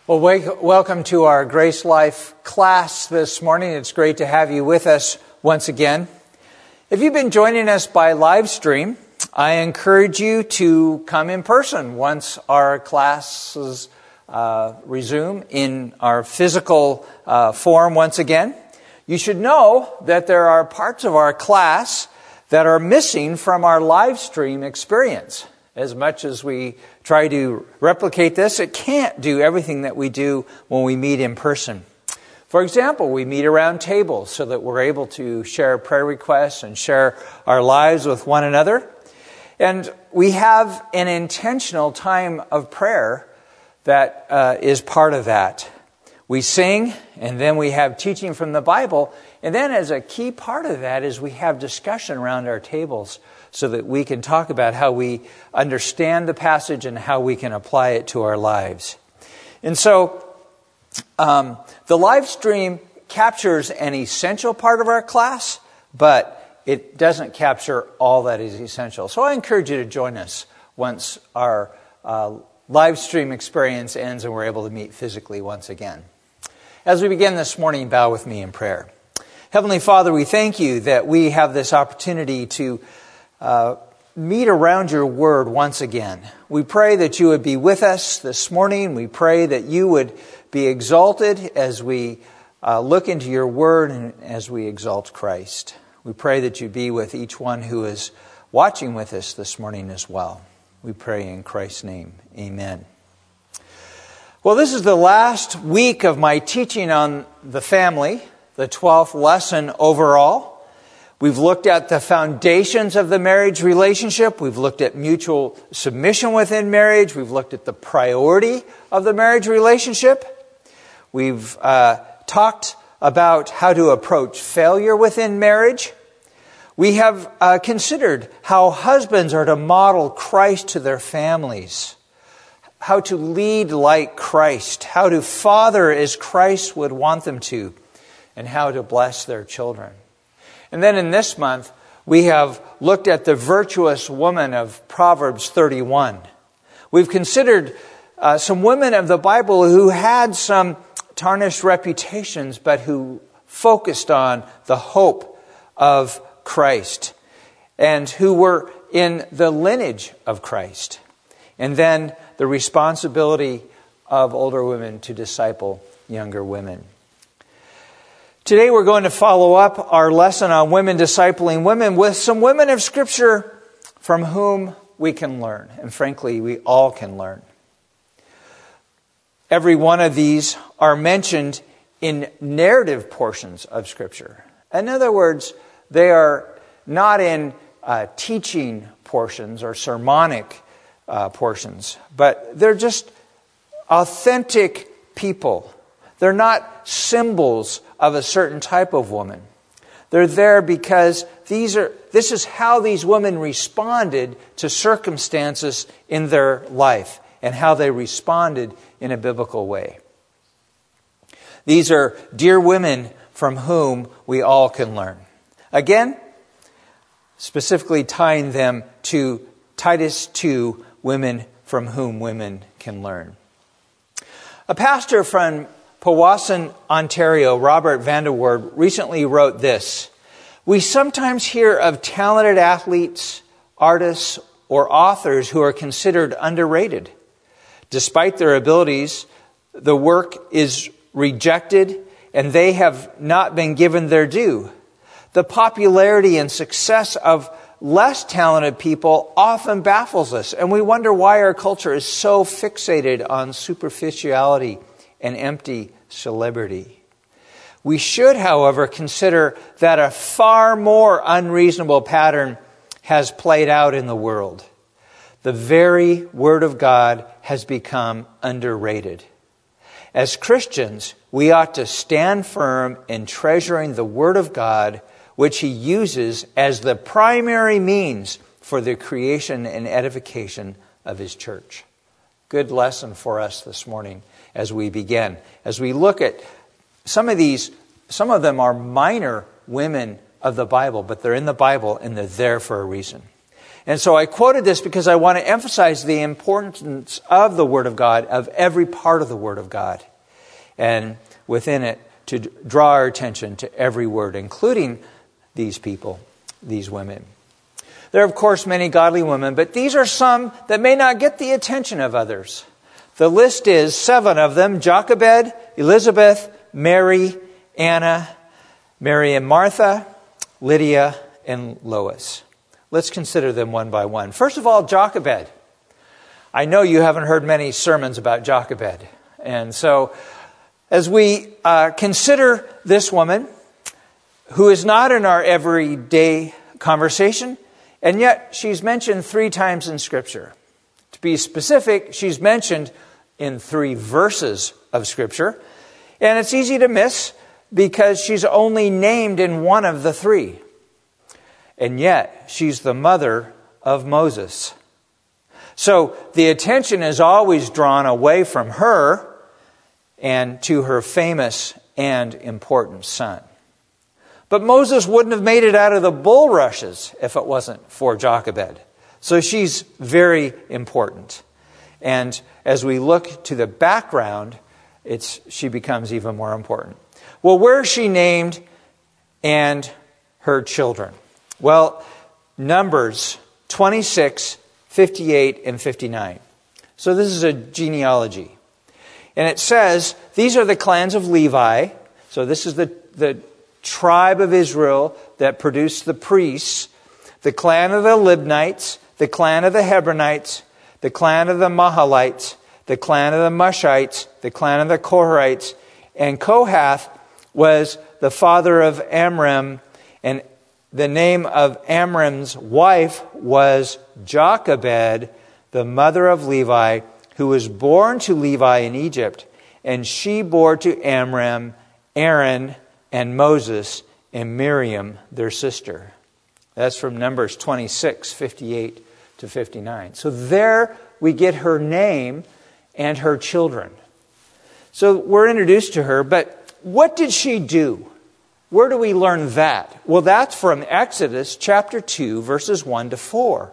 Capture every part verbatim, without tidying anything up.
Well, wake, welcome to our Grace Life class this morning. It's great to have you with us once again. If you've been joining us by live stream, I encourage you to come in person once our classes uh, resume in our physical uh, form once again. You should know that there are parts of our class that are missing from our live stream experience. As much as we try to replicate this, it can't do everything that we do when we meet in person. For example, we meet around tables so that we're able to share prayer requests and share our lives with one another. And we have an intentional time of prayer that uh, is part of that. We sing, and then we have teaching from the Bible. And then as a key part of that is we have discussion around our tables so that we can talk about how we understand the passage and how we can apply it to our lives. And so um, the live stream captures an essential part of our class, but it doesn't capture all that is essential. So I encourage you to join us once our uh, live stream experience ends and we're able to meet physically once again. As we begin this morning, bow with me in prayer. Heavenly Father, we thank you that we have this opportunity to Uh, meet around your word once again. We pray that you would be with us this morning. We pray that you would be exalted as we uh, look into your word and as we exalt Christ. We pray that you be with each one who is watching with us this morning as well. We pray in Christ's name. Amen. Well, this is the last week of my teaching on the family, the twelfth lesson overall. We've looked at the foundations of the marriage relationship. We've looked at mutual submission within marriage. We've looked at the priority of the marriage relationship. We've uh, talked about how to approach failure within marriage. We have uh, considered how husbands are to model Christ to their families, how to lead like Christ, how to father as Christ would want them to, and how to bless their children. And then in this month, we have looked at the virtuous woman of Proverbs thirty-one. We've considered uh, some women of the Bible who had some tarnished reputations, but who focused on the hope of Christ and who were in the lineage of Christ. And then the responsibility of older women to disciple younger women. Today we're going to follow up our lesson on women discipling women with some women of Scripture from whom we can learn. And frankly, we all can learn. Every one of these are mentioned in narrative portions of Scripture. In other words, they are not in uh, teaching portions or sermonic uh, portions, but they're just authentic people. They're not symbols of a certain type of woman. They're there because these are. This is how these women responded to circumstances in their life and how they responded in a biblical way. These are dear women from whom we all can learn. Again, specifically tying them to Titus two, women from whom women can learn. A pastor from Powassan, Ontario, Robert Vanderwoord, recently wrote this: "We sometimes hear of talented athletes, artists, or authors who are considered underrated. Despite their abilities, the work is rejected and they have not been given their due. The popularity and success of less talented people often baffles us, and we wonder why our culture is so fixated on superficiality and empty celebrity. We should, however, consider that a far more unreasonable pattern has played out in the world. The very Word of God has become underrated. As Christians, we ought to stand firm in treasuring the Word of God, which He uses as the primary means for the creation and edification of His church." Good lesson for us this morning as we begin. As we look at some of these, some of them are minor women of the Bible, but they're in the Bible and they're there for a reason. And so I quoted this because I want to emphasize the importance of the Word of God, of every part of the Word of God. And within it, to draw our attention to every word, including these people, these women. There are, of course, many godly women, but these are some that may not get the attention of others. The list is seven of them: Jochebed, Elizabeth, Mary, Anna, Mary and Martha, Lydia, and Lois. Let's consider them one by one. First of all, Jochebed. I know you haven't heard many sermons about Jochebed. And so, as we uh, consider this woman, who is not in our everyday conversation, and yet she's mentioned three times in Scripture. To be specific, she's mentioned in three verses of Scripture. And it's easy to miss because she's only named in one of the three. And yet, she's the mother of Moses. So the attention is always drawn away from her and to her famous and important son. But Moses wouldn't have made it out of the bulrushes if it wasn't for Jochebed. So she's very important. And as we look to the background, it's she becomes even more important. Well, where is she named and her children? Well, Numbers twenty-six, fifty-eight, and fifty-nine. So this is a genealogy. And it says, these are the clans of Levi. So this is the, the tribe of Israel that produced the priests. The clan of the Libnites, the clan of the Hebronites, the clan of the Mahalites, the clan of the Mushites, the clan of the Korahites. And Kohath was the father of Amram, and the name of Amram's wife was Jochebed, the mother of Levi, who was born to Levi in Egypt. And she bore to Amram, Aaron, and Moses, and Miriam, their sister. That's from Numbers twenty-six, fifty-eight to fifty-nine. So there we get her name and her children. So we're introduced to her, but what did she do? Where do we learn that? Well, that's from Exodus chapter two, verses one to four.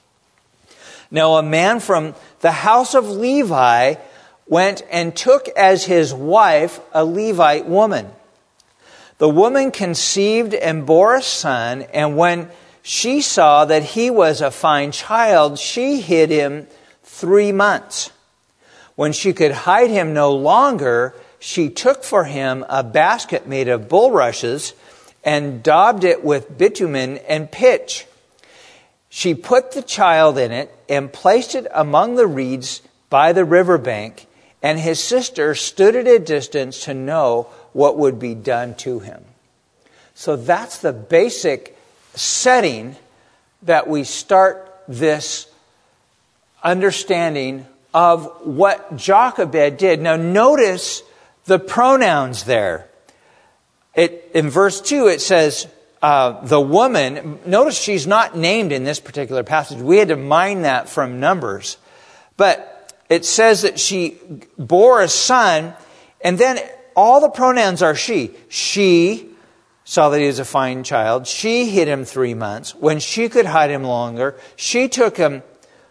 Now, a man from the house of Levi went and took as his wife a Levite woman. The woman conceived and bore a son, and when she saw that he was a fine child, she hid him three months. When she could hide him no longer, she took for him a basket made of bulrushes and daubed it with bitumen and pitch. She put the child in it and placed it among the reeds by the riverbank, and his sister stood at a distance to know what would be done to him. So that's the basic setting that we start this understanding of what Jochebed did. Now notice the pronouns there. It, in verse two it says, uh, the woman, notice she's not named in this particular passage. We had to mine that from Numbers. But it says that she bore a son, and then all the pronouns are she. She saw that he was a fine child. She hid him three months. When she could hide him longer, she took him,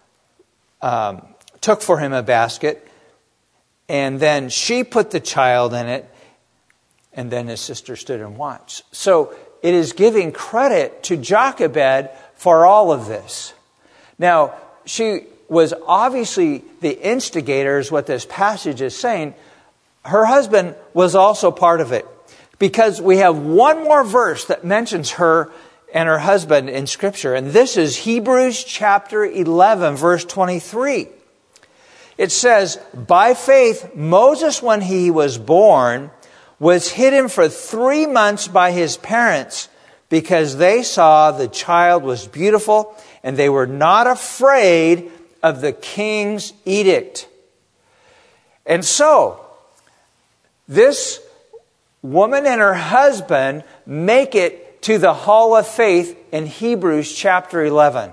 um, took for him a basket, and then she put the child in it, and then his sister stood and watched. So it is giving credit to Jochebed for all of this. Now, she was obviously the instigator, is what this passage is saying. Her husband was also part of it, because we have one more verse that mentions her and her husband in Scripture, and this is Hebrews chapter eleven, verse twenty-three. It says, by faith, Moses, when he was born, was hidden for three months by his parents because they saw the child was beautiful and they were not afraid of the king's edict. And so, this woman and her husband make it to the Hall of Faith in Hebrews chapter eleven.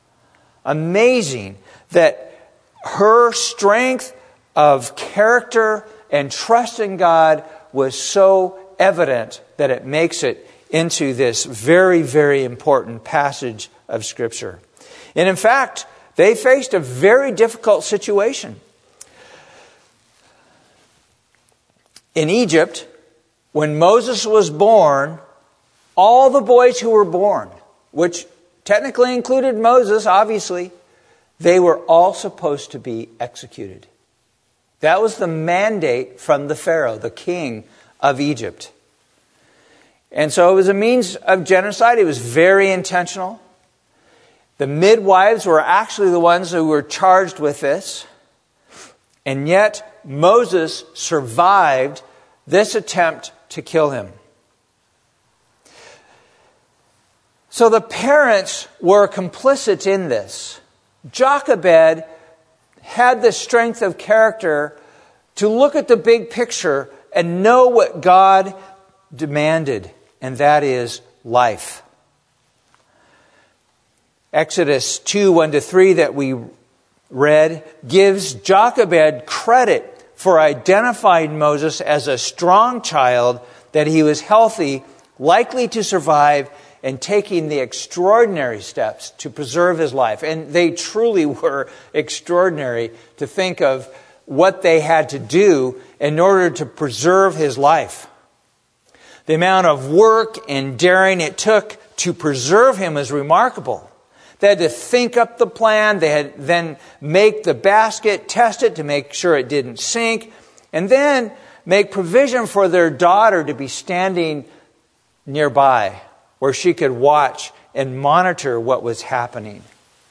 Amazing that her strength of character and trust in God was so evident that it makes it into this very, very important passage of Scripture. And in fact, they faced a very difficult situation. In Egypt, when Moses was born, all the boys who were born, which technically included Moses, obviously, they were all supposed to be executed. That was the mandate from the Pharaoh, the king of Egypt. And so it was a means of genocide. It was very intentional. The midwives were actually the ones who were charged with this. And yet Moses survived this attempt to kill him. So the parents were complicit in this. Jochebed had the strength of character to look at the big picture and know what God demanded, and that is life. Exodus two, one to three that we read gives Jochebed credit for identifying Moses as a strong child, that he was healthy, likely to survive, and taking the extraordinary steps to preserve his life. And they truly were extraordinary, to think of what they had to do in order to preserve his life. The amount of work and daring it took to preserve him is remarkable. They had to think up the plan. They had then make the basket, test it to make sure it didn't sink, and then make provision for their daughter to be standing nearby where she could watch and monitor what was happening.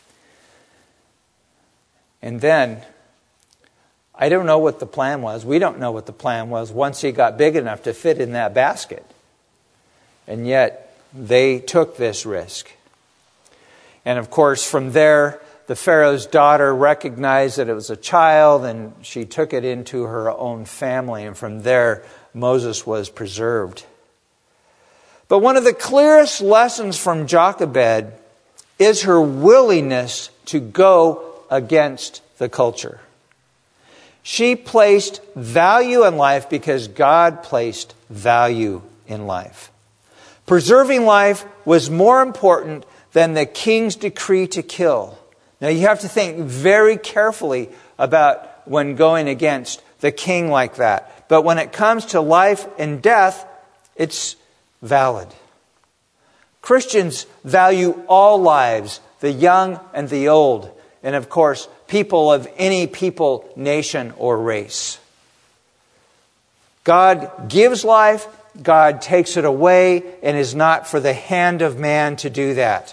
And then, I don't know what the plan was. We don't know what the plan was once he got big enough to fit in that basket. And yet, they took this risk. And of course, from there, the Pharaoh's daughter recognized that it was a child, and she took it into her own family. And from there, Moses was preserved. But one of the clearest lessons from Jochebed is her willingness to go against the culture. She placed value in life because God placed value in life. Preserving life was more important than the king's decree to kill. Now you have to think very carefully about when going against the king like that. But when it comes to life and death, it's valid. Christians value all lives, the young and the old, and of course, people of any people, nation, or race. God gives life, God takes it away, and is not for the hand of man to do that.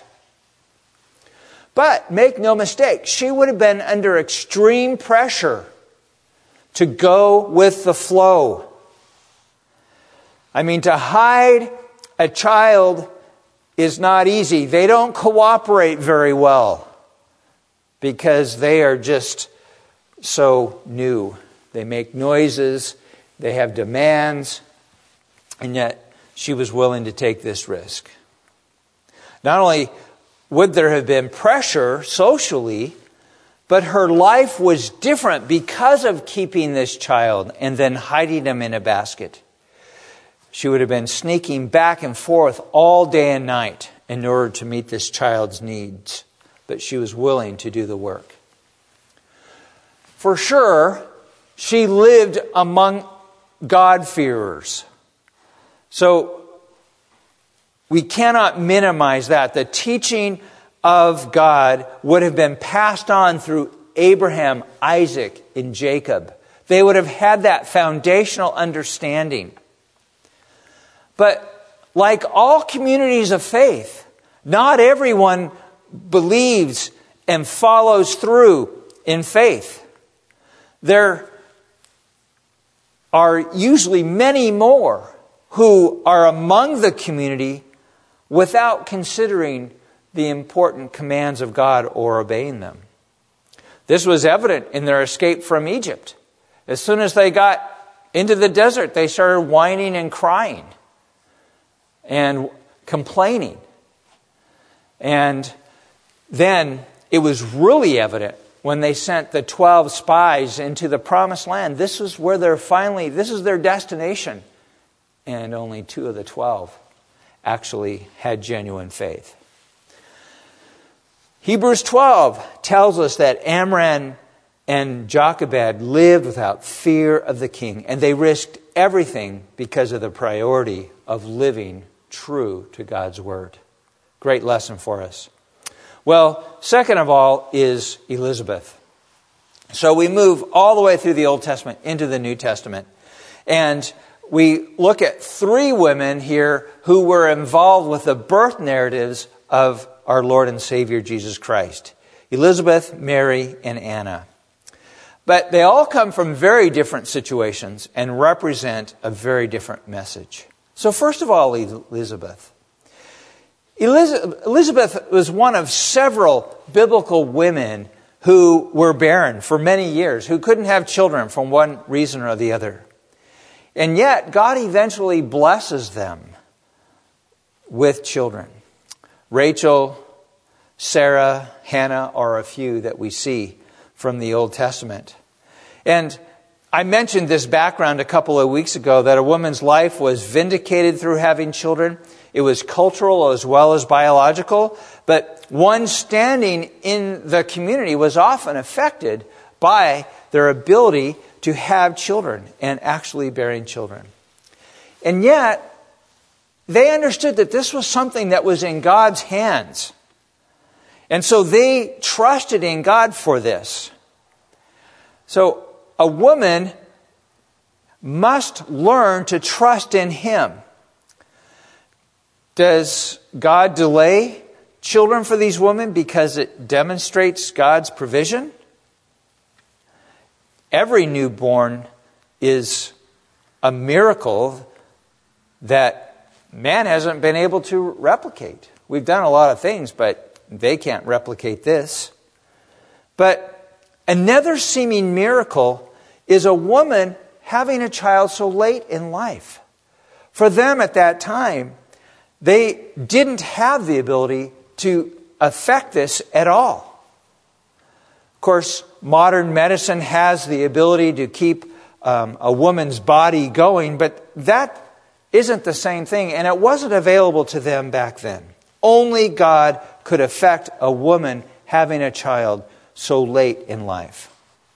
But make no mistake, she would have been under extreme pressure to go with the flow. I mean, to hide a child is not easy. They don't cooperate very well because they are just so new. They make noises, they have demands, and yet she was willing to take this risk. Not only would there have been pressure socially, but her life was different because of keeping this child and then hiding him in a basket. She would have been sneaking back and forth all day and night in order to meet this child's needs. But she was willing to do the work. For sure, she lived among God-fearers. So we cannot minimize that. The teaching of God would have been passed on through Abraham, Isaac, and Jacob. They would have had that foundational understanding. But like all communities of faith, not everyone believes and follows through in faith. There are usually many more who are among the community without considering the important commands of God or obeying them. This was evident in their escape from Egypt. As soon as they got into the desert, they started whining and crying and complaining. And then it was really evident when they sent the twelve spies into the promised land. This is where they're finally, this is their destination. And only two of the twelve actually had genuine faith. Hebrews twelve tells us that Amram and Jochebed lived without fear of the king, and they risked everything because of the priority of living true to God's word. Great lesson for us. Well, second of all is Elizabeth. So we move all the way through the Old Testament into the New Testament. And we look at three women here who were involved with the birth narratives of our Lord and Savior Jesus Christ. Elizabeth, Mary, and Anna. But they all come from very different situations and represent a very different message. So first of all, Elizabeth. Elizabeth was one of several biblical women who were barren for many years, who couldn't have children for one reason or the other. And yet, God eventually blesses them with children. Rachel, Sarah, Hannah are a few that we see from the Old Testament. And I mentioned this background a couple of weeks ago, that a woman's life was vindicated through having children. It was cultural as well as biological, but one standing in the community was often affected by their ability to have children and actually bearing children. And yet, they understood that this was something that was in God's hands. And so they trusted in God for this. So a woman must learn to trust in Him. Does God delay children for these women because it demonstrates God's provision? Every newborn is a miracle that man hasn't been able to replicate. We've done a lot of things, but they can't replicate this. But another seeming miracle is a woman having a child so late in life. For them at that time, they didn't have the ability to affect this at all. Of course, modern medicine has the ability to keep um, a woman's body going, but that isn't the same thing, and it wasn't available to them back then. Only God could affect a woman having a child so late in life.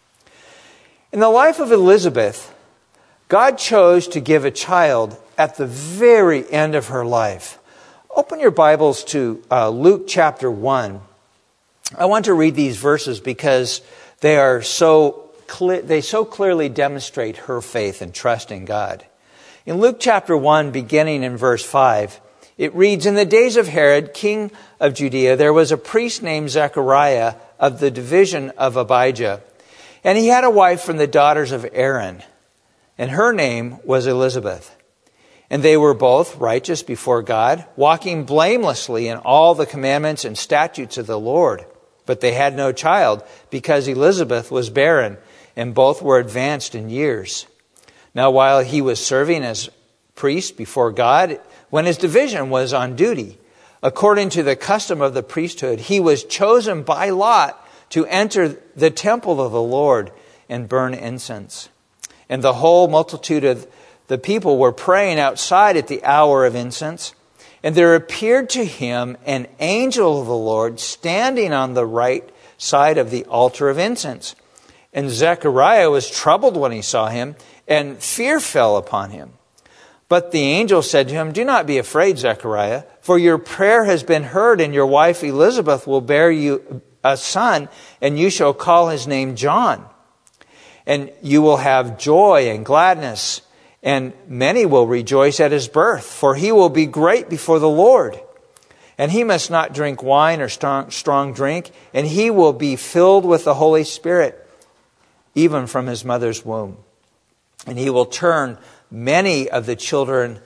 In the life of Elizabeth, God chose to give a child at the very end of her life. Open your Bibles to uh, Luke chapter one. I want to read these verses because they are so clear, they so clearly demonstrate her faith and trust in God. In Luke chapter one, beginning in verse five, it reads, "In the days of Herod, king of Judea, there was a priest named Zechariah of the division of Abijah. And he had a wife from the daughters of Aaron, and her name was Elizabeth. And they were both righteous before God, walking blamelessly in all the commandments and statutes of the Lord. But they had no child, because Elizabeth was barren, and both were advanced in years. Now while he was serving as priest before God, when his division was on duty, according to the custom of the priesthood, he was chosen by lot to enter the temple of the Lord and burn incense. And the whole multitude of the people were praying outside at the hour of incense. And there appeared to him an angel of the Lord standing on the right side of the altar of incense. And Zechariah was troubled when he saw him, and fear fell upon him. But the angel said to him, 'Do not be afraid, Zechariah, for your prayer has been heard, and your wife Elizabeth will bear you a son, and you shall call his name John. And you will have joy and gladness, and many will rejoice at his birth, for he will be great before the Lord. And he must not drink wine or strong, strong drink, and he will be filled with the Holy Spirit, even from his mother's womb. And he will turn many of the children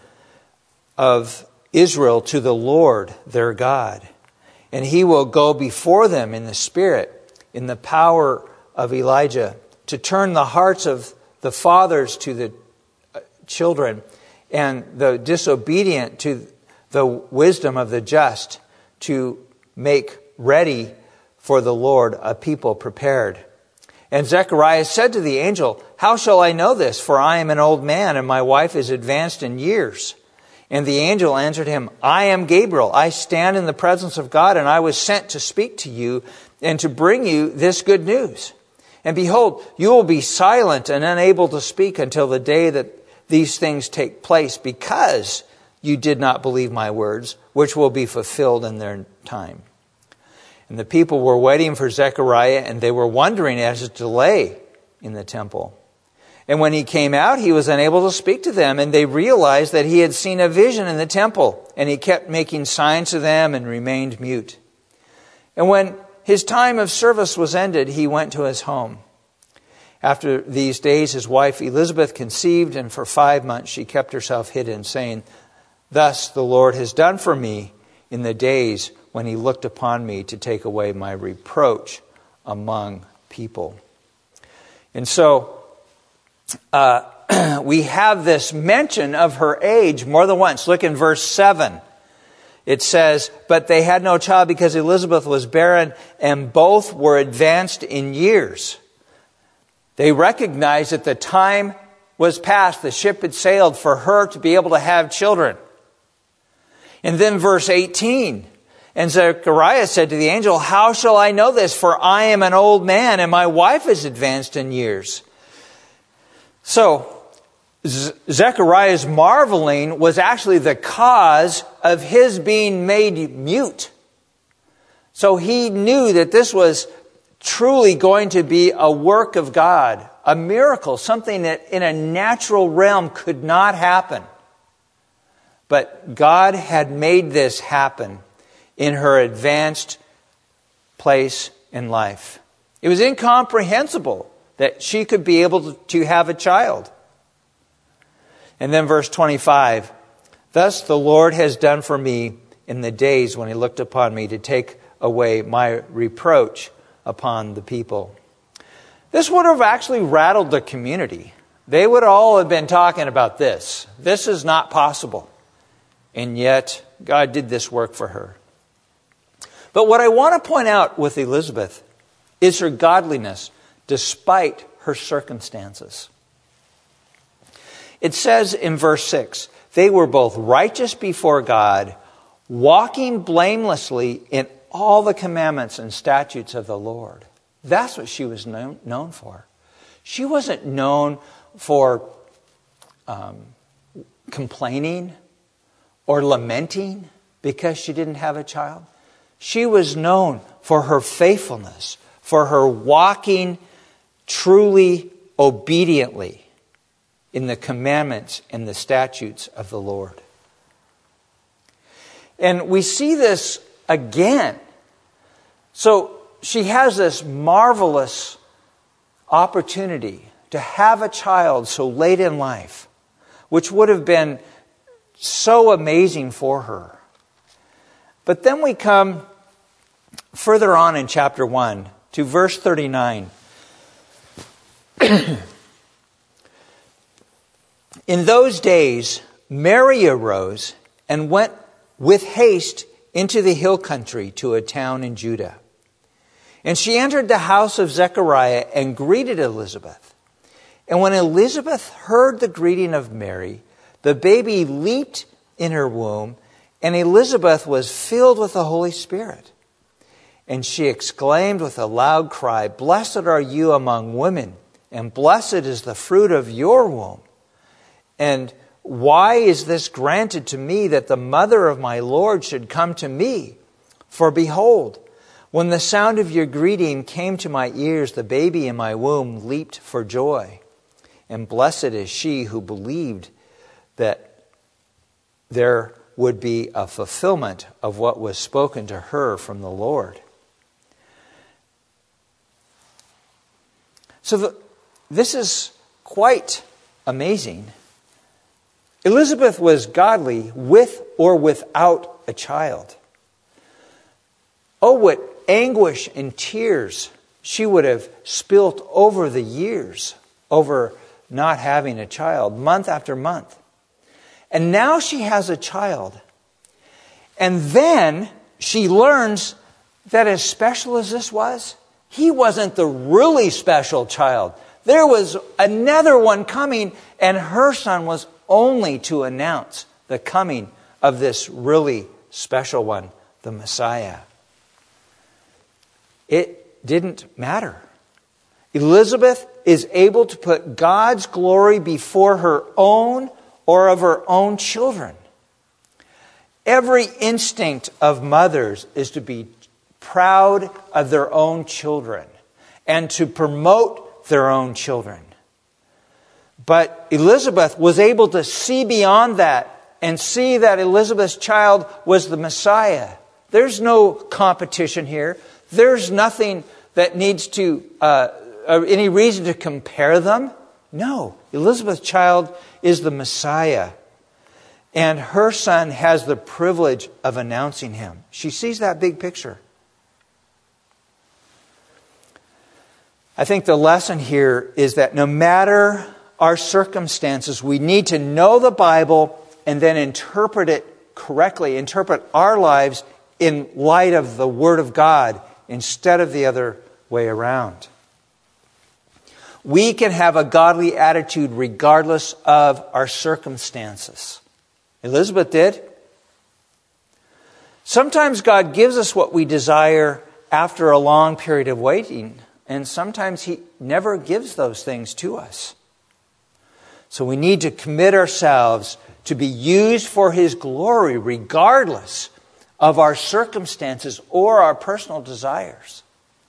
of Israel to the Lord their God. And he will go before them in the Spirit, in the power of Elijah, to turn the hearts of the fathers to the children, and the disobedient to the wisdom of the just, to make ready for the Lord a people prepared. And Zechariah said to the angel, 'How shall I know this? For I am an old man, and my wife is advanced in years.' And the angel answered him, I am Gabriel. I stand in the presence of God, and I was sent to speak to you and to bring you this good news. And behold, you will be silent and unable to speak until the day that these things take place, because you did not believe my words, which will be fulfilled in their time. And the people were waiting for Zechariah, and they were wondering at his delay in the temple. And when he came out, he was unable to speak to them, and they realized that he had seen a vision in the temple, and he kept making signs to them and remained mute. And when his time of service was ended, he went to his home. After these days, his wife Elizabeth conceived, and for five months she kept herself hidden, saying, Thus the Lord has done for me in the days when he looked upon me to take away my reproach among people. And so uh, we have this mention of her age more than once. Look in verse seven. It says, But they had no child because Elizabeth was barren, and both were advanced in years. They recognized that the time was past. The ship had sailed for her to be able to have children. And then verse eighteen, And Zechariah said to the angel, How shall I know this? For I am an old man, and my wife is advanced in years. So, Z- Zechariah's marveling was actually the cause of his being made mute. So he knew that this was truly going to be a work of God, a miracle, something that in a natural realm could not happen. But God had made this happen in her advanced place in life. It was incomprehensible that she could be able to have a child. And then verse twenty-five, Thus the Lord has done for me in the days when he looked upon me to take away my reproach upon the people. This would have actually rattled the community. They would all have been talking about this. This is not possible. And yet, God did this work for her. But what I want to point out with Elizabeth is her godliness despite her circumstances. It says in verse six, They were both righteous before God, walking blamelessly in all the commandments and statutes of the Lord. That's what she was known, known for. She wasn't known for um, complaining or lamenting because she didn't have a child. She was known for her faithfulness, for her walking truly obediently in the commandments and the statutes of the Lord. And we see this again. So she has this marvelous opportunity to have a child so late in life, which would have been so amazing for her. But then we come further on in chapter one to verse thirty-nine. In those days, Mary arose and went with haste into the hill country to a town in Judah. And she entered the house of Zechariah and greeted Elizabeth. And when Elizabeth heard the greeting of Mary, the baby leaped in her womb, and Elizabeth was filled with the Holy Spirit. And she exclaimed with a loud cry, Blessed are you among women, and blessed is the fruit of your womb. And why is this granted to me, that the mother of my Lord should come to me? For behold, when the sound of your greeting came to my ears, the baby in my womb leaped for joy. And blessed is she who believed that there would be a fulfillment of what was spoken to her from the Lord. So the, this is quite amazing. Elizabeth was godly with or without a child. Oh, what anguish and tears she would have spilt over the years, over not having a child, month after month. And now she has a child. And then she learns that as special as this was, he wasn't the really special child. There was another one coming, and her son was only to announce the coming of this really special one, the Messiah. It didn't matter. Elizabeth is able to put God's glory before her own or of her own children. Every instinct of mothers is to be proud of their own children and to promote their own children. But Elizabeth was able to see beyond that and see that Elizabeth's child was the Messiah. There's no competition here. There's nothing that needs to, uh, any reason to compare them. No, Elizabeth's child is the Messiah. And her son has the privilege of announcing him. She sees that big picture. I think the lesson here is that no matter our circumstances, we need to know the Bible and then interpret it correctly, interpret our lives in light of the Word of God instead of the other way around. We can have a godly attitude regardless of our circumstances. Elizabeth did. Sometimes God gives us what we desire after a long period of waiting, and sometimes He never gives those things to us. So we need to commit ourselves to be used for His glory regardless of our circumstances or our personal desires.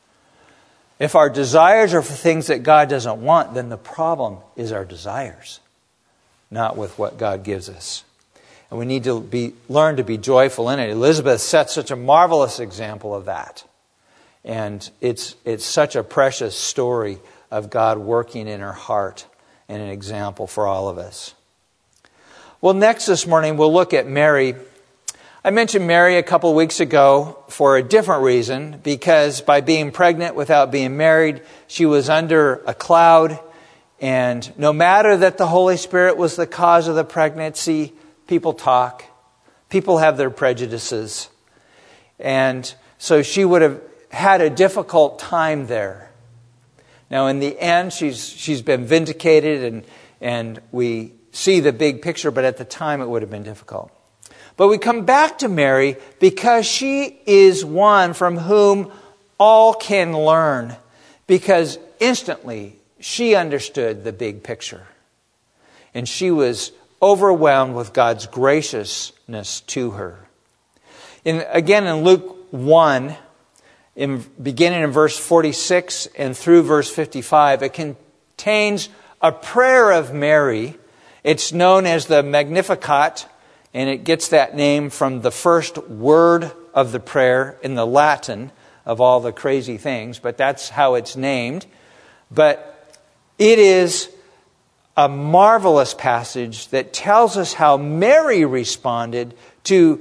If our desires are for things that God doesn't want, then the problem is our desires, not with what God gives us. And we need to be learn to be joyful in it. Elizabeth sets such a marvelous example of that. And it's it's such a precious story of God working in her heart and an example for all of us. Well, next this morning we'll look at Mary. I mentioned Mary a couple of weeks ago for a different reason, because by being pregnant without being married, she was under a cloud. And no matter that the Holy Spirit was the cause of the pregnancy, people talk. People have their prejudices. And so she would have had a difficult time there. Now, in the end, she's she's been vindicated, and and we see the big picture, but at the time it would have been difficult. But we come back to Mary because she is one from whom all can learn, because instantly she understood the big picture. And she was overwhelmed with God's graciousness to her. In, again, in Luke one, in, beginning in verse forty-six and through verse fifty-five, it contains a prayer of Mary. It's known as the Magnificat, and it gets that name from the first word of the prayer in the Latin of all the crazy things, but that's how it's named. But it is a marvelous passage that tells us how Mary responded to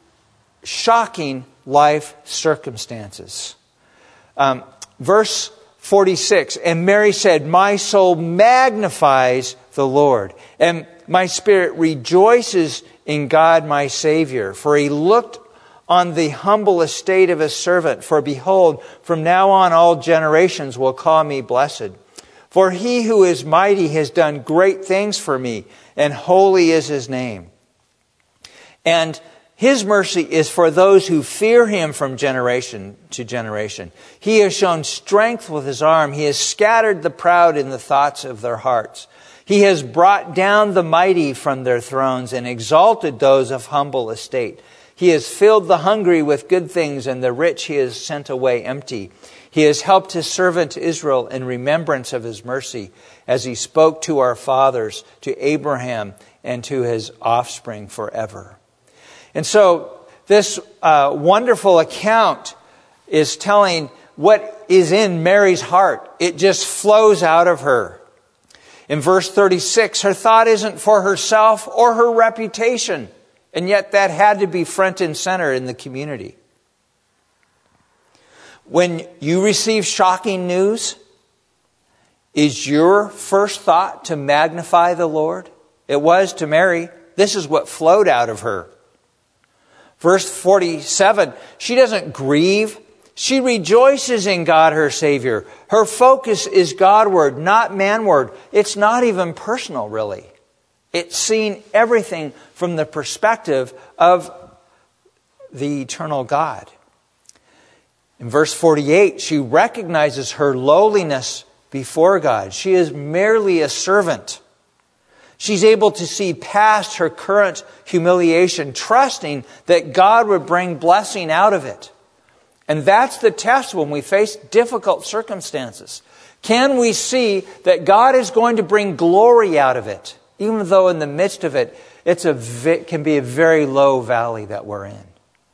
shocking life circumstances. Um, verse forty-six, and Mary said, "My soul magnifies the Lord, and my spirit rejoices in God my Savior, for He looked on the humble estate of His servant. For behold, from now on all generations will call me blessed. For He who is mighty has done great things for me, and holy is His name. And His mercy is for those who fear Him from generation to generation. He has shown strength with His arm. He has scattered the proud in the thoughts of their hearts. He has brought down the mighty from their thrones and exalted those of humble estate. He has filled the hungry with good things, and the rich He has sent away empty. He has helped His servant Israel in remembrance of His mercy, as He spoke to our fathers, to Abraham, and to his offspring forever." And so this uh, wonderful account is telling what is in Mary's heart. It just flows out of her. In verse thirty-six, her thought isn't for herself or her reputation, and yet that had to be front and center in the community. When you receive shocking news, is your first thought to magnify the Lord? It was to Mary. This is what flowed out of her. Verse forty-seven, she doesn't grieve. She rejoices in God, her Savior. Her focus is Godward, not manward. It's not even personal, really. It's seeing everything from the perspective of the eternal God. In verse forty-eight, she recognizes her lowliness before God. She is merely a servant. She's able to see past her current humiliation, trusting that God would bring blessing out of it. And that's the test when we face difficult circumstances. Can we see that God is going to bring glory out of it, even though in the midst of it, it's a it can be a very low valley that we're in?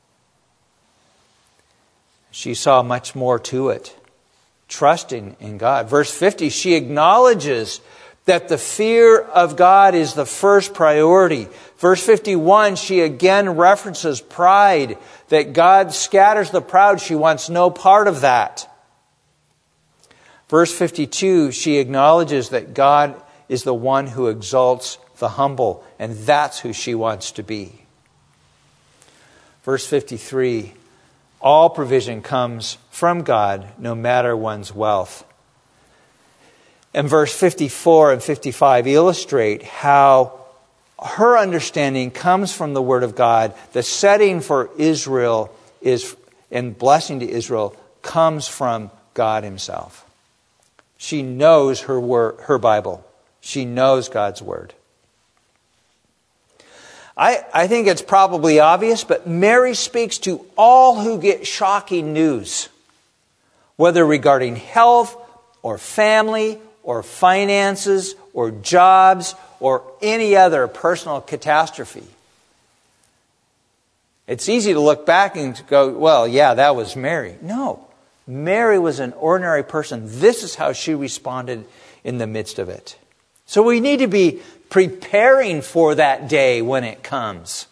She saw much more to it, trusting in God. Verse fifty, she acknowledges that the fear of God is the first priority. Verse fifty-one, she again references pride, that God scatters the proud. She wants no part of that. Verse fifty-two, she acknowledges that God is the one who exalts the humble, and that's who she wants to be. Verse fifty-three, all provision comes from God, no matter one's wealth. And verse fifty-four and fifty-five illustrate how her understanding comes from the Word of God. The setting for Israel is, and blessing to Israel comes from God Himself. She knows her word, her Bible. She knows God's Word. I, I think it's probably obvious, but Mary speaks to all who get shocking news, whether regarding health or family or finances or jobs or any other personal catastrophe. It's easy to look back and go, well, yeah, that was Mary. No, Mary was an ordinary person. This is how she responded in the midst of it. So we need to be preparing for that day when it comes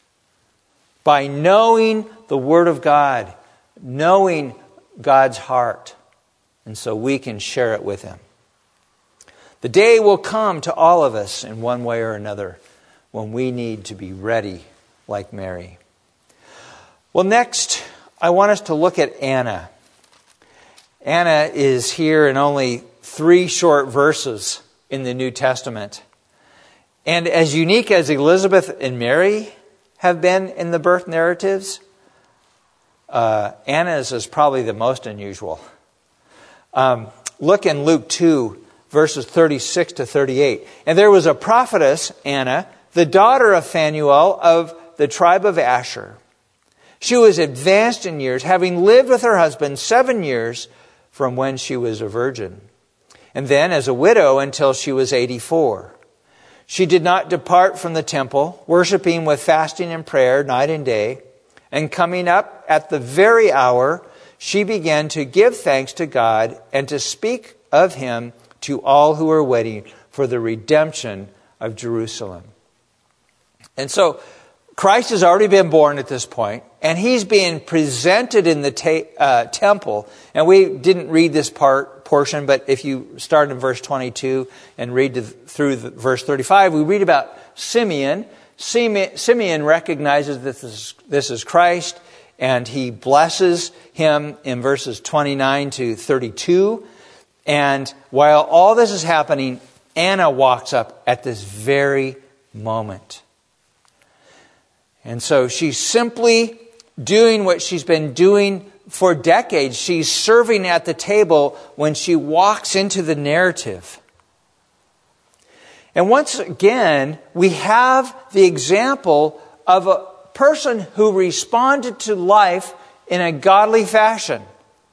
by knowing the Word of God, knowing God's heart, and so we can share it with Him. The day will come to all of us in one way or another when we need to be ready like Mary. Well, next, I want us to look at Anna. Anna is here in only three short verses in the New Testament. And as unique as Elizabeth and Mary have been in the birth narratives, uh, Anna's is probably the most unusual. Um, look in Luke two, verses thirty-six to thirty-eight. And there was a prophetess, Anna, the daughter of Phanuel of the tribe of Asher. She was advanced in years, having lived with her husband seven years from when she was a virgin, and then as a widow until she was eighty-four. She did not depart from the temple, worshiping with fasting and prayer night and day. And coming up at the very hour, she began to give thanks to God and to speak of Him to all who were waiting for the redemption of Jerusalem. And so Christ has already been born at this point, and He's being presented in the ta- uh, temple. And we didn't read this part portion, but if you start in verse twenty-two and read to, through the, verse thirty-five, we read about Simeon. Simeon, Simeon recognizes that this is, this is Christ, and he blesses him in verses twenty-nine to thirty-two. And while all this is happening, Anna walks up at this very moment. And so she's simply doing what she's been doing for decades. She's serving at the table when she walks into the narrative. And once again, we have the example of a person who responded to life in a godly fashion.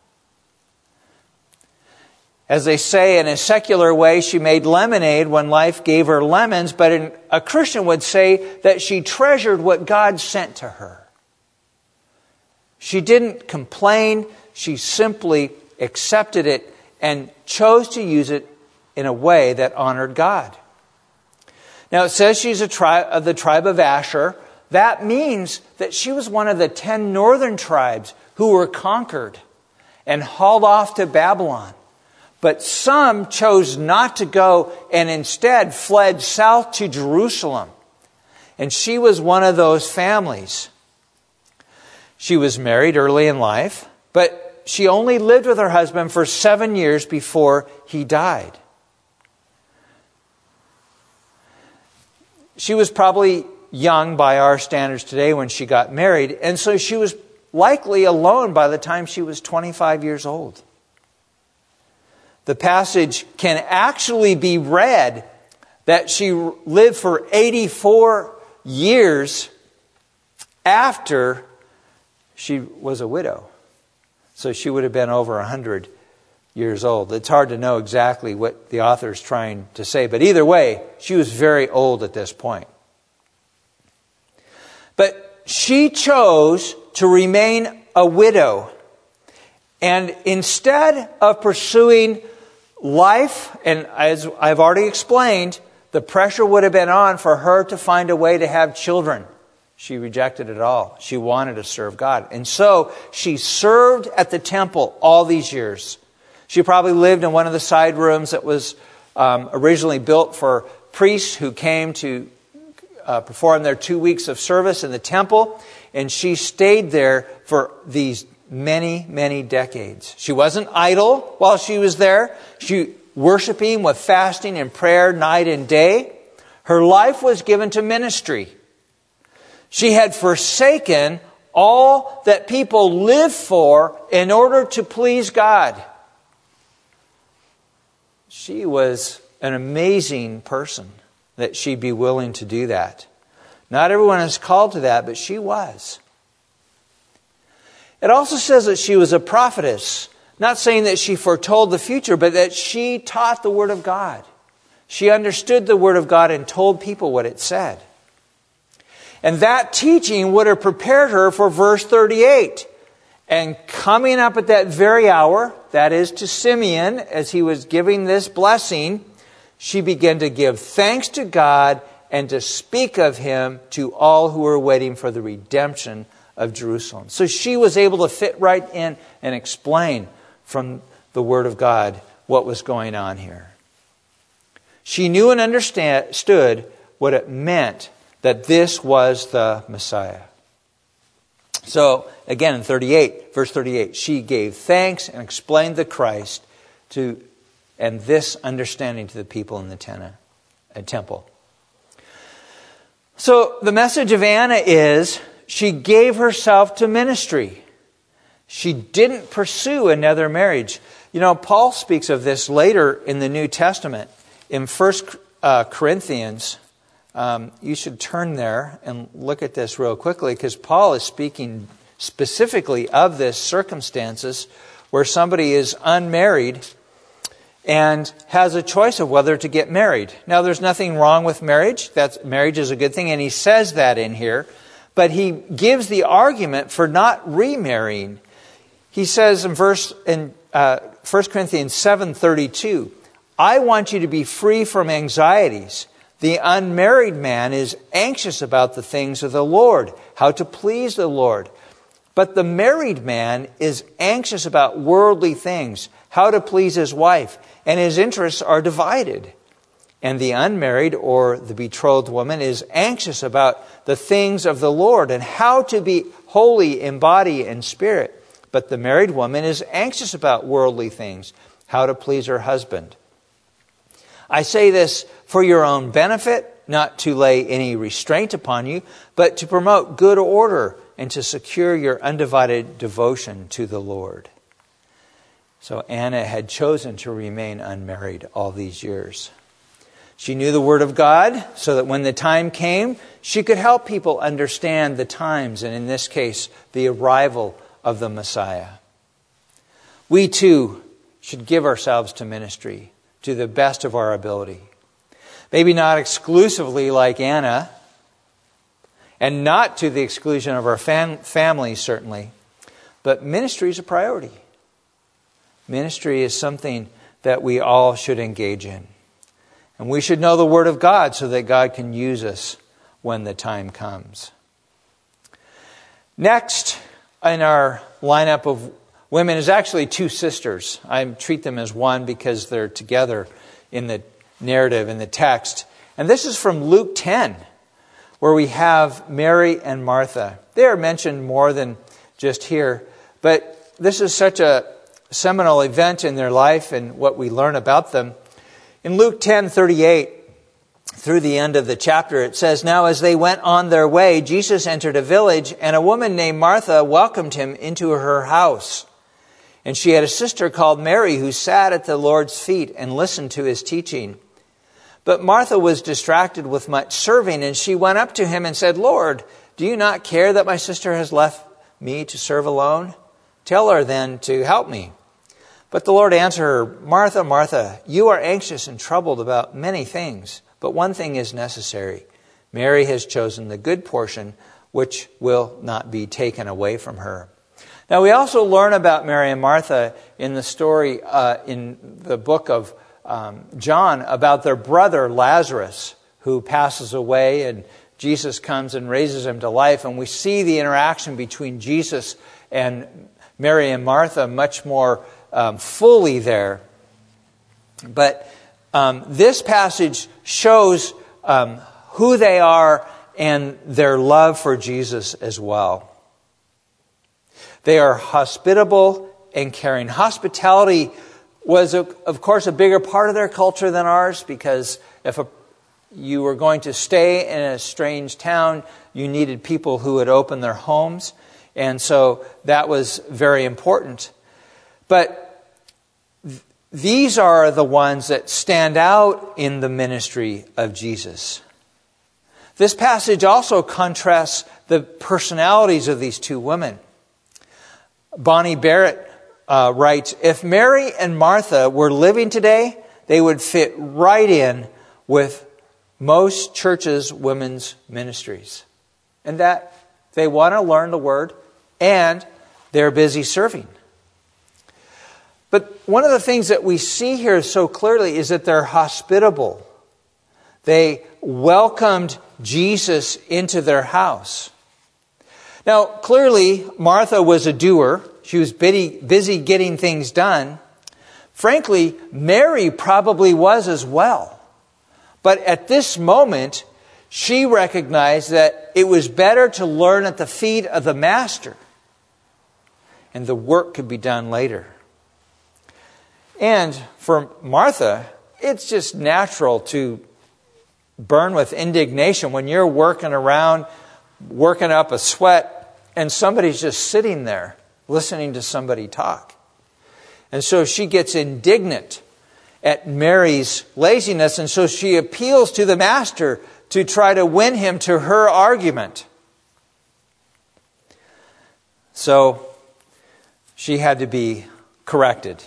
As they say, in a secular way, she made lemonade when life gave her lemons, but in, a Christian would say that she treasured what God sent to her. She didn't complain, she simply accepted it and chose to use it in a way that honored God. Now it says she's a tri- of the tribe of Asher. That means that she was one of the ten northern tribes who were conquered and hauled off to Babylon. But some chose not to go and instead fled south to Jerusalem. And she was one of those families. She was married early in life, but she only lived with her husband for seven years before he died. she was probably young by our standards today when she got married, and so she was likely alone by the time she was twenty-five years old. The passage can actually be read that she lived for eighty-four years after she was a widow. So she would have been over one hundred years old. It's hard to know exactly what the author is trying to say, but either way, she was very old at this point. But she chose to remain a widow. And instead of pursuing life, and as I've already explained, the pressure would have been on for her to find a way to have children. She rejected it all. She wanted to serve God. And so she served at the temple all these years. She probably lived in one of the side rooms that was um, originally built for priests who came to uh, perform their two weeks of service in the temple. And she stayed there for these many, many decades. She wasn't idle while she was there. She worshiping with fasting and prayer night and day. Her life was given to ministry. She had forsaken all that people live for in order to please God. She was an amazing person that she'd be willing to do that. Not everyone is called to that, but she was. It also says that she was a prophetess. Not saying that she foretold the future, but that she taught the Word of God. She understood the Word of God and told people what it said. And that teaching would have prepared her for verse thirty-eight. And coming up at that very hour, that is to Simeon, as he was giving this blessing, she began to give thanks to God and to speak of Him to all who were waiting for the redemption of Jerusalem. So she was able to fit right in and explain from the Word of God what was going on here. She knew and understood what it meant that this was the Messiah. So, again, in thirty-eight, verse thirty-eight, she gave thanks and explained the Christ to, and this understanding to the people in the ten, uh, temple. So, the message of Anna is she gave herself to ministry. She didn't pursue another marriage. You know, Paul speaks of this later in the New Testament. In First uh, Corinthians, um, you should turn there and look at this real quickly, because Paul is speaking specifically of this circumstances where somebody is unmarried and has a choice of whether to get married. Now, there's nothing wrong with marriage. That's, marriage is a good thing, and he says that in here. But he gives the argument for not remarrying. He says in verse in uh, First Corinthians seven thirty-two, I want you to be free from anxieties. The unmarried man is anxious about the things of the Lord, how to please the Lord. But the married man is anxious about worldly things, how to please his wife, and his interests are divided. And the unmarried or the betrothed woman is anxious about the things of the Lord and how to be holy in body and spirit. But the married woman is anxious about worldly things, how to please her husband. I say this for your own benefit, not to lay any restraint upon you, but to promote good order and to secure your undivided devotion to the Lord. So Anna had chosen to remain unmarried all these years. She knew the Word of God so that when the time came, she could help people understand the times, and in this case, the arrival of the Messiah. We too should give ourselves to ministry to the best of our ability. Maybe not exclusively like Anna, and not to the exclusion of our fam- families, certainly, but ministry is a priority. Ministry is something that we all should engage in. And we should know the Word of God so that God can use us when the time comes. Next in our lineup of women is actually two sisters. I treat them as one because they're together in the narrative, in the text. And this is from Luke ten, where we have Mary and Martha. They are mentioned more than just here, but this is such a seminal event in their life and what we learn about them. In Luke ten thirty-eight, through the end of the chapter, it says, "Now as they went on their way, Jesus entered a village, and a woman named Martha welcomed him into her house. And she had a sister called Mary who sat at the Lord's feet and listened to his teaching. But Martha was distracted with much serving, and she went up to him and said, 'Lord, do you not care that my sister has left me to serve alone? Tell her then to help me.' But the Lord answered her, 'Martha, Martha, you are anxious and troubled about many things, but one thing is necessary. Mary has chosen the good portion, which will not be taken away from her.'" Now we also learn about Mary and Martha in the story uh, in the book of um, John about their brother Lazarus, who passes away, and Jesus comes and raises him to life. And we see the interaction between Jesus and Mary and Martha much more um, fully there. But um, this passage shows um, who they are and their love for Jesus as well. They are hospitable and caring. Hospitality was, of course, a bigger part of their culture than ours, because if a, you were going to stay in a strange town, you needed people who would open their homes. And so that was very important. But th- these are the ones that stand out in the ministry of Jesus. This passage also contrasts the personalities of these two women. Bonnie Barrett uh, writes, "If Mary and Martha were living today, they would fit right in with most churches' women's ministries. And that they want to learn the Word and they're busy serving." But one of the things that we see here so clearly is that they're hospitable. They welcomed Jesus into their house. Now, clearly, Martha was a doer. She was busy getting things done. Frankly, Mary probably was as well. But at this moment, she recognized that it was better to learn at the feet of the Master, and the work could be done later. And for Martha, it's just natural to burn with indignation when you're working around, working up a sweat, and somebody's just sitting there listening to somebody talk. And so she gets indignant at Mary's laziness, and so she appeals to the Master to try to win him to her argument. So she had to be corrected.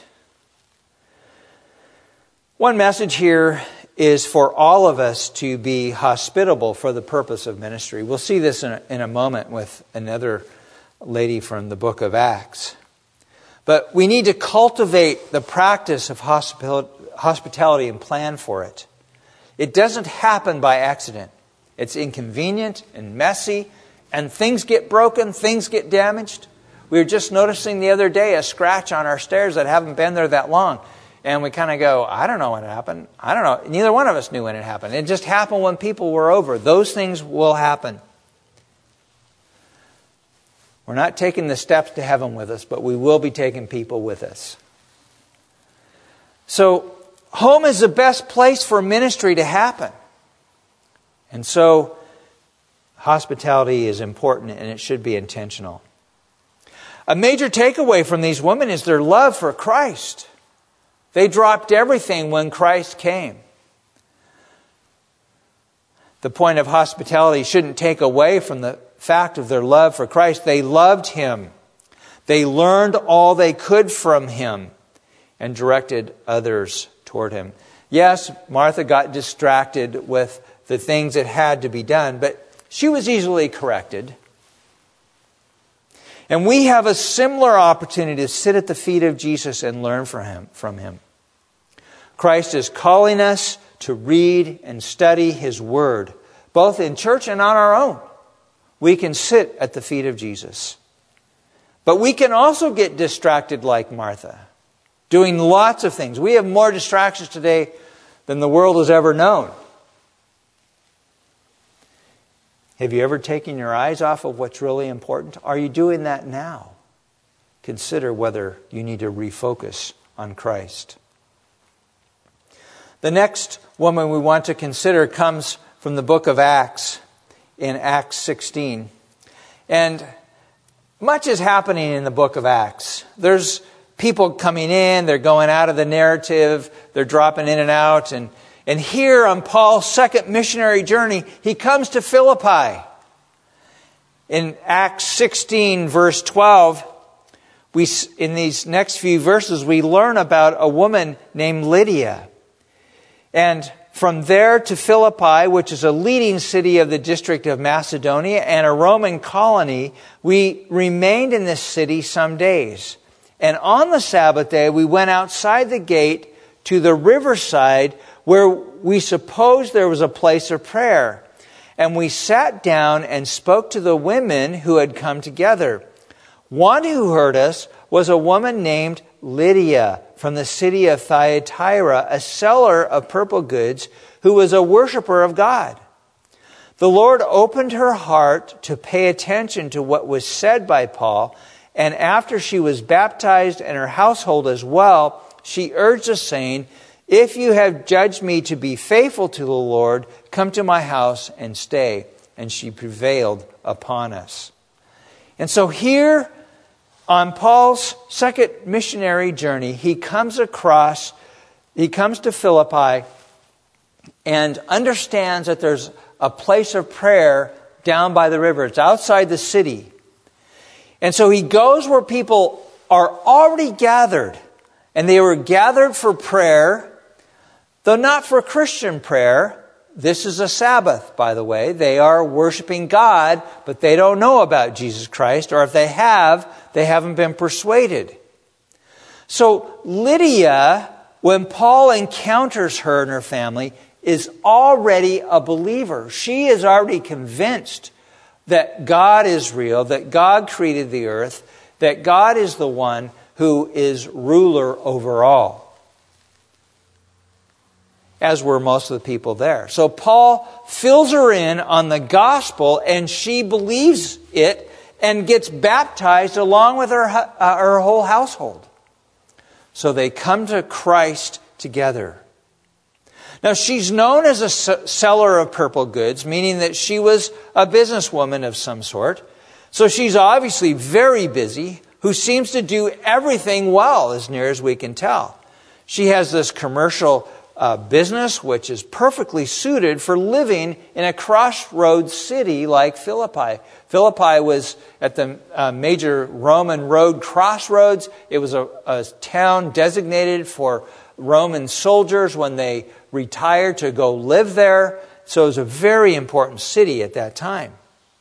One message here is for all of us to be hospitable for the purpose of ministry. We'll see this in a, in a moment with another lady from the book of Acts. But we need to cultivate the practice of hospitality and plan for it. It doesn't happen by accident. It's inconvenient and messy, and things get broken, things get damaged. We were just noticing the other day a scratch on our stairs that haven't been there that long. And we kind of go, I don't know when it happened. I don't know. Neither one of us knew when it happened. It just happened when people were over. Those things will happen. We're not taking the steps to heaven with us, but we will be taking people with us. So, home is the best place for ministry to happen. And so, hospitality is important, and it should be intentional. A major takeaway from these women is their love for Christ. They dropped everything when Christ came. The point of hospitality shouldn't take away from the fact of their love for Christ. They loved Him. They learned all they could from Him and directed others toward Him. Yes, Martha got distracted with the things that had to be done, but she was easily corrected. And we have a similar opportunity to sit at the feet of Jesus and learn from him, from Him. Christ is calling us to read and study His Word, both in church and on our own. We can sit at the feet of Jesus. But we can also get distracted like Martha, doing lots of things. We have more distractions today than the world has ever known. Have you ever taken your eyes off of what's really important? Are you doing that now? Consider whether you need to refocus on Christ. The next woman we want to consider comes from the book of Acts, in Acts sixteen. And much is happening in the book of Acts. There's people coming in, they're going out of the narrative, they're dropping in and out. And, and here on Paul's second missionary journey, he comes to Philippi. In Acts sixteen, verse twelve, we, in these next few verses, we learn about a woman named Lydia. And from there to Philippi, which is a leading city of the district of Macedonia and a Roman colony, we remained in this city some days. And on the Sabbath day, we went outside the gate to the riverside where we supposed there was a place of prayer. And we sat down and spoke to the women who had come together. One who heard us was a woman named Lydia from the city of Thyatira, a seller of purple goods, who was a worshiper of God. The Lord opened her heart to pay attention to what was said by Paul, and after she was baptized and her household as well, she urged us, saying, "If you have judged me to be faithful to the Lord, come to my house and stay." And she prevailed upon us. And so here, on Paul's second missionary journey, he comes across, he comes to Philippi and understands that there's a place of prayer down by the river. It's outside the city. And so he goes where people are already gathered. And they were gathered for prayer, though not for Christian prayer. This is a Sabbath, by the way. They are worshiping God, but they don't know about Jesus Christ, or if they have, they haven't been persuaded. So Lydia, when Paul encounters her and her family, is already a believer. She is already convinced that God is real, that God created the earth, that God is the one who is ruler over all, as were most of the people there. So Paul fills her in on the gospel, and she believes it and gets baptized along with her, uh, her whole household. So they come to Christ together. Now, she's known as a seller of purple goods, meaning that she was a businesswoman of some sort. So she's obviously very busy, who seems to do everything well, as near as we can tell. She has this commercial uh, business, which is perfectly suited for living in a crossroads city like Philippi. Philippi was at the uh, major Roman road crossroads. It was a, a town designated for Roman soldiers when they retired to go live there. So it was a very important city at that time.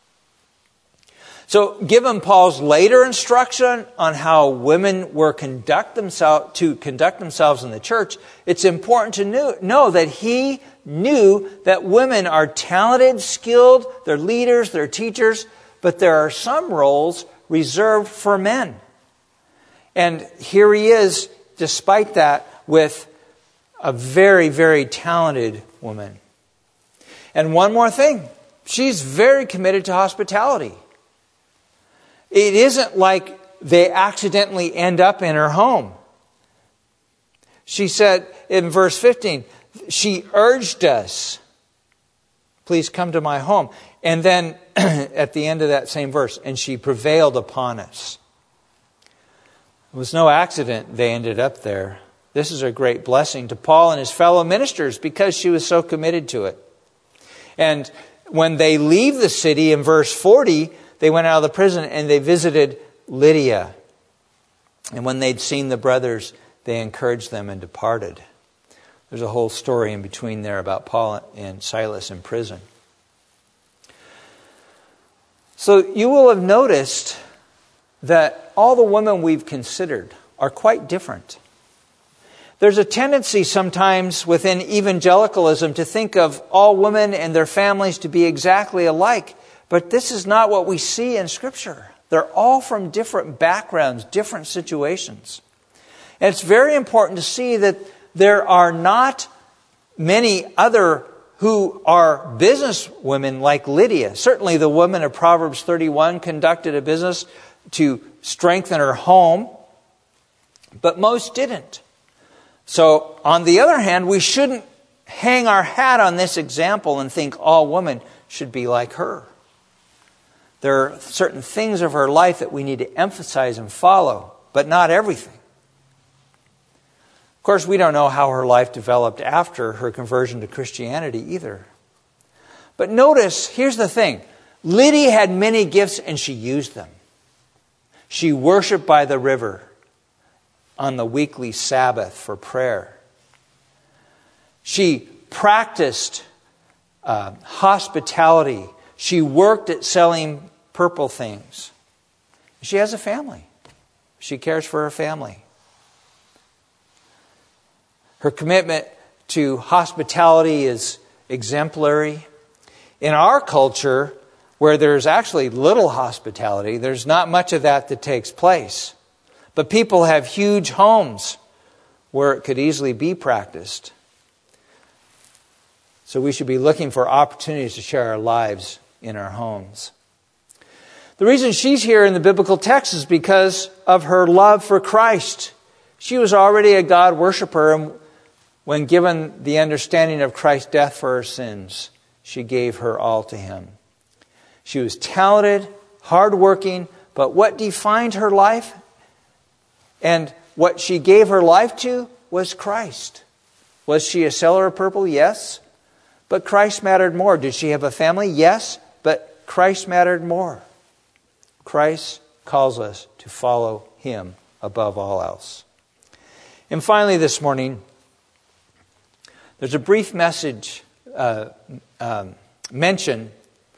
So given Paul's later instruction on how women were conduct themselves to conduct themselves in the church, it's important to know, know that he knew that women are talented, skilled, they're leaders, they're teachers, but there are some roles reserved for men. And here he is, despite that, with a very, very talented woman. And one more thing, she's very committed to hospitality. It isn't like they accidentally end up in her home. She said in verse fifteen, she urged us, "Please come to my home." And then at the end of that same verse, and she prevailed upon us. It was no accident they ended up there. This is a great blessing to Paul and his fellow ministers because she was so committed to it. And when they leave the city in verse forty, they went out of the prison and they visited Lydia. And when they'd seen the brothers, they encouraged them and departed. There's a whole story in between there about Paul and Silas in prison. So you will have noticed that all the women we've considered are quite different. There's a tendency sometimes within evangelicalism to think of all women and their families to be exactly alike. But this is not what we see in Scripture. They're all from different backgrounds, different situations. And it's very important to see that there are not many other who are business women like Lydia. Certainly the woman of Proverbs thirty-one conducted a business to strengthen her home, but most didn't. So on the other hand, we shouldn't hang our hat on this example and think all women should be like her. There are certain things of her life that we need to emphasize and follow, but not everything. Of course, we don't know how her life developed after her conversion to Christianity either. But notice, here's the thing. Lydia had many gifts and she used them. She worshiped by the river on the weekly Sabbath for prayer. She practiced uh, hospitality. She worked at selling purple things. She has a family. She cares for her family. Her commitment to hospitality is exemplary. In our culture, where there's actually little hospitality, there's not much of that that takes place. But people have huge homes where it could easily be practiced. So we should be looking for opportunities to share our lives in our homes. The reason she's here in the biblical text is because of her love for Christ. She was already a God worshiper, and when given the understanding of Christ's death for her sins, she gave her all to Him. She was talented, hardworking, but what defined her life and what she gave her life to was Christ. Was she a seller of purple? Yes. But Christ mattered more. Did she have a family? Yes. But Christ mattered more. Christ calls us to follow Him above all else. And finally this morning, there's a brief message, uh, um, mention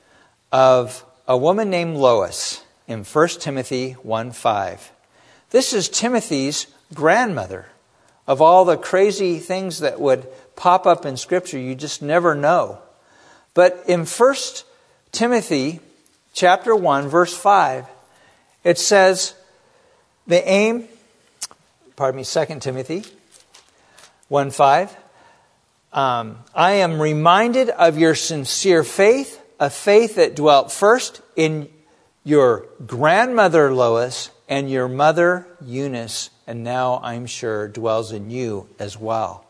of a woman named Lois in First Timothy one five. This is Timothy's grandmother. Of all the crazy things that would pop up in Scripture, you just never know. But in First Timothy chapter one, verse five, it says, the aim, pardon me, Second Timothy one five, um, I am reminded of your sincere faith, a faith that dwelt first in your grandmother Lois and your mother Eunice, and now I'm sure dwells in you as well.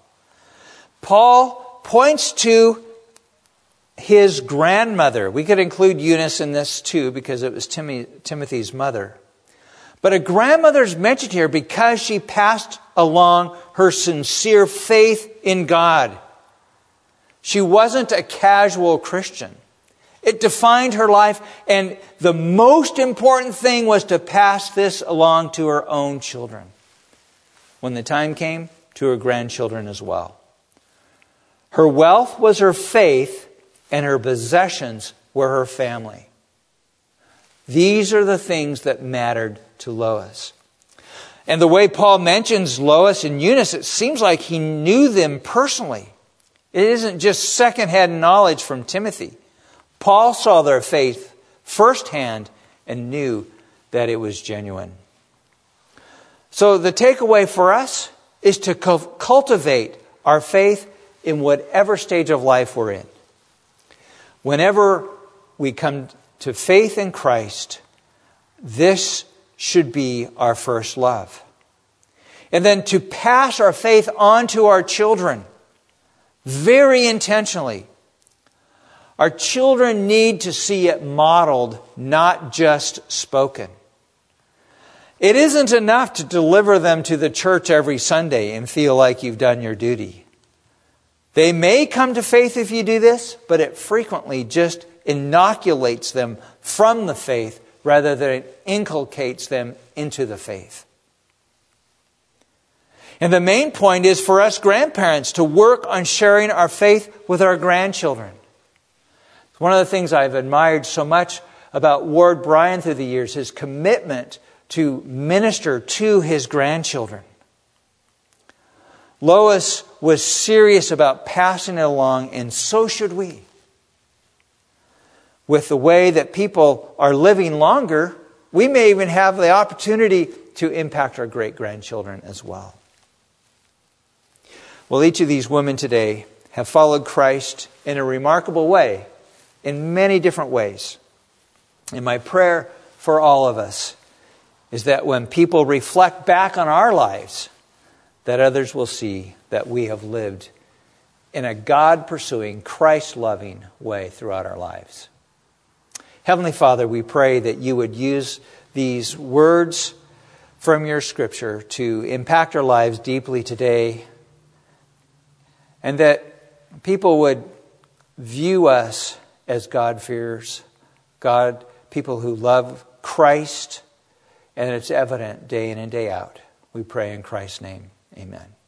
Paul points to his grandmother. We could include Eunice in this too because it was Tim- Timothy's mother. But a grandmother's mentioned here because she passed along her sincere faith in God. She wasn't a casual Christian. It defined her life, and the most important thing was to pass this along to her own children. When the time came, to her grandchildren as well. Her wealth was her faith, and her possessions were her family. These are the things that mattered to Lois. And the way Paul mentions Lois and Eunice, it seems like he knew them personally. It isn't just secondhand knowledge from Timothy. Paul saw their faith firsthand and knew that it was genuine. So the takeaway for us is to cultivate our faith in whatever stage of life we're in. Whenever we come to faith in Christ, this should be our first love. And then to pass our faith on to our children very intentionally. Our children need to see it modeled, not just spoken. It isn't enough to deliver them to the church every Sunday and feel like you've done your duty. They may come to faith if you do this, but it frequently just inoculates them from the faith rather than it inculcates them into the faith. And the main point is for us grandparents to work on sharing our faith with our grandchildren. One of the things I've admired so much about Ward Bryan through the years, his commitment to minister to his grandchildren. Lois was serious about passing it along, and so should we. With the way that people are living longer, we may even have the opportunity to impact our great-grandchildren as well. Well, each of these women today have followed Christ in a remarkable way, in many different ways. And my prayer for all of us is that when people reflect back on our lives, that others will see that we have lived in a God-pursuing, Christ-loving way throughout our lives. Heavenly Father, we pray that you would use these words from your Scripture to impact our lives deeply today, and that people would view us as God-fearers, God, people who love Christ, and it's evident day in and day out. We pray in Christ's name. Amen.